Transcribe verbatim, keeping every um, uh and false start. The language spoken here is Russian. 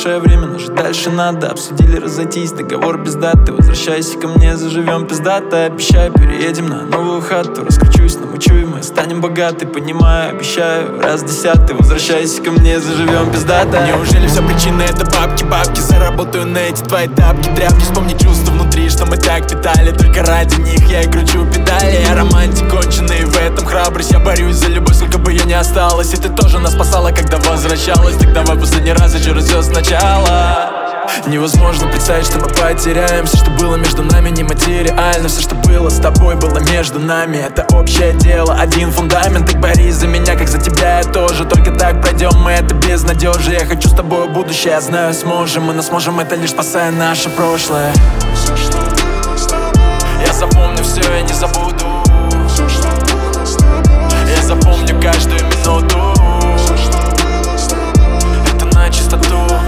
хорошее время, но жить дальше надо. Обсудили разойтись, договор без даты. Возвращайся ко мне, заживем пиздато. Обещаю, переедем на новую хату. Раскручусь, намучу и мы станем богаты. Понимаю, обещаю, раз десятый. Возвращайся ко мне, заживем пиздато. Неужели вся причина это бабки, бабки? Заработаю на эти твои тапки, тряпки. Вспомни чувства внутри, что мы так питали. Только ради них я и кручу педали. Я романтик конченый, в этом храбрость. Я борюсь за любовь, сколько бы ее ни осталось. И ты тоже нас спасала, когда возвращалась. Так давай последний раз еще раз все сначала. Невозможно представить, что мы потеряем все, что было между нами, нематериально. Все, что было с тобой, было между нами. Это общее дело, один фундамент. Так борись за меня, как за тебя я тоже. Только так пройдем мы это без надежи. Я хочу с тобой будущее, я знаю, сможем. Мы, но сможем это лишь спасая наше прошлое. Я запомню все, я не забуду. Я запомню каждую минуту. Это на чистоту.